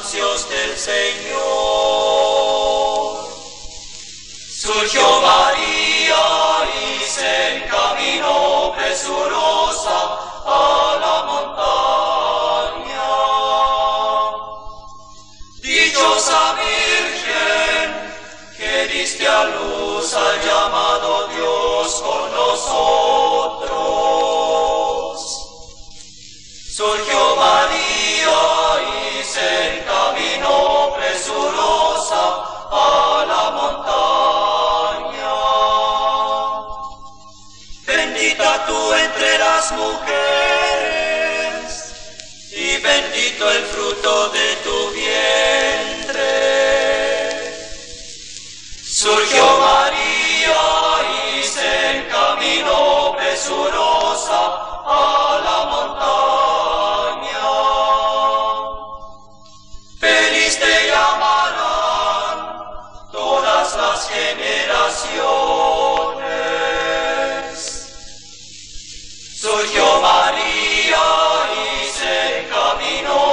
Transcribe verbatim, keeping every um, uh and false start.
anuncios del Señor. Surgió María y se encaminó presurosa a la montaña. Dichosa Virgen, que diste a luz al llamado Dios con nosotros. Surgió María y se encaminó presurosa a la montaña. Bendita tú entre las mujeres, y bendito el fruto de tu vientre. Surgió María y se encaminó presurosa a la montaña. Feliz te llamarán todas las generaciones. Surgió María y se encaminó